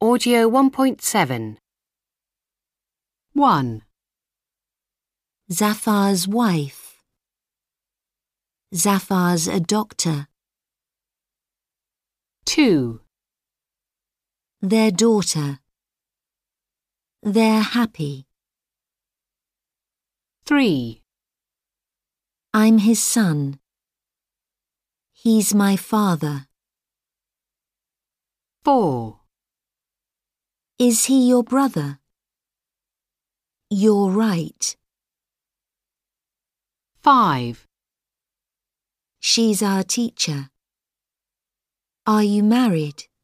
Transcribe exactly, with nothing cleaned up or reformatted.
Audio one point seven. one. Zafar's wife. Zafar's a doctor. two. Their daughter. They're happy. three. I'm his son. He's my father. four. Is he your brother? You're right. five. She's our teacher. Are you married?